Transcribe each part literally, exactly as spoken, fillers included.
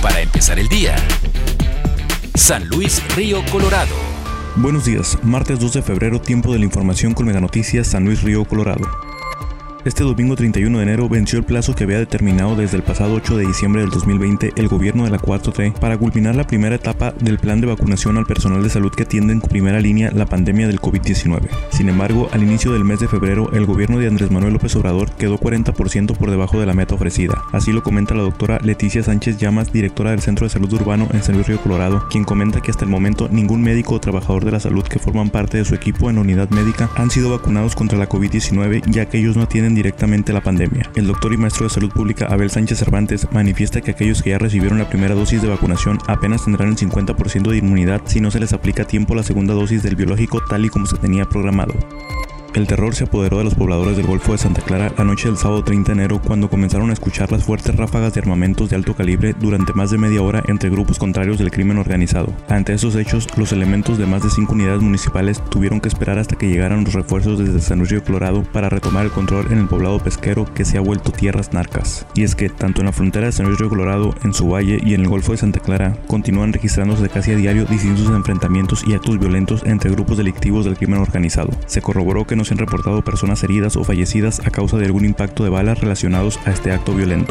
Para empezar el día, San Luis Río Colorado. Buenos días, martes dos de febrero, tiempo de la información con Mega Noticias San Luis Río Colorado. Este domingo treinta y uno de enero venció el plazo que había determinado desde el pasado ocho de diciembre del dos mil veinte el gobierno de la cuatro T para culminar la primera etapa del plan de vacunación al personal de salud que atiende en primera línea la pandemia del COVID diecinueve. Sin embargo, al inicio del mes de febrero, el gobierno de Andrés Manuel López Obrador quedó cuarenta por ciento por debajo de la meta ofrecida. Así lo comenta la doctora Leticia Sánchez Llamas, directora del Centro de Salud Urbano en San Luis Río Colorado, quien comenta que hasta el momento ningún médico o trabajador de la salud que forman parte de su equipo en la unidad médica han sido vacunados contra la COVID diecinueve, ya que ellos no atienden directamente la pandemia. El doctor y maestro de salud pública Abel Sánchez Cervantes manifiesta que aquellos que ya recibieron la primera dosis de vacunación apenas tendrán el cincuenta por ciento de inmunidad si no se les aplica a tiempo la segunda dosis del biológico tal y como se tenía programado. El terror se apoderó de los pobladores del Golfo de Santa Clara la noche del sábado treinta de enero cuando comenzaron a escuchar las fuertes ráfagas de armamentos de alto calibre durante más de media hora entre grupos contrarios del crimen organizado. Ante estos hechos, los elementos de más de cinco unidades municipales tuvieron que esperar hasta que llegaran los refuerzos desde San Luis Río Colorado para retomar el control en el poblado pesquero que se ha vuelto tierras narcas. Y es que, tanto en la frontera de San Luis Río Colorado, en su valle y en el Golfo de Santa Clara, continúan registrándose casi a diario distintos enfrentamientos y actos violentos entre grupos delictivos del crimen organizado. Se corroboró que no se han reportado personas heridas o fallecidas a causa de algún impacto de balas relacionados a este acto violento.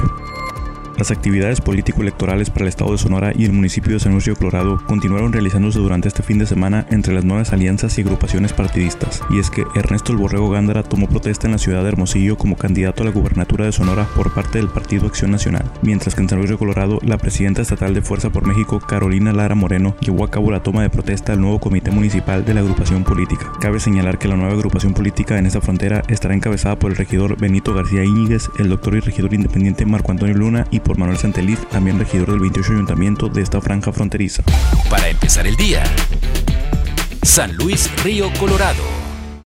Las actividades político-electorales para el estado de Sonora y el municipio de San Luis Río Colorado continuaron realizándose durante este fin de semana entre las nuevas alianzas y agrupaciones partidistas. Y es que Ernesto El Borrego Gándara tomó protesta en la ciudad de Hermosillo como candidato a la gubernatura de Sonora por parte del Partido Acción Nacional, mientras que en San Luis Río Colorado la presidenta estatal de Fuerza por México, Carolina Lara Moreno, llevó a cabo la toma de protesta al nuevo comité municipal de la agrupación política. Cabe señalar que la nueva agrupación política en esta frontera estará encabezada por el regidor Benito García Íñiguez, el doctor y regidor independiente Marco Antonio Luna y por Manuel Santeliz, también regidor del veintiocho ayuntamiento de esta franja fronteriza. Para empezar el día, San Luis Río Colorado.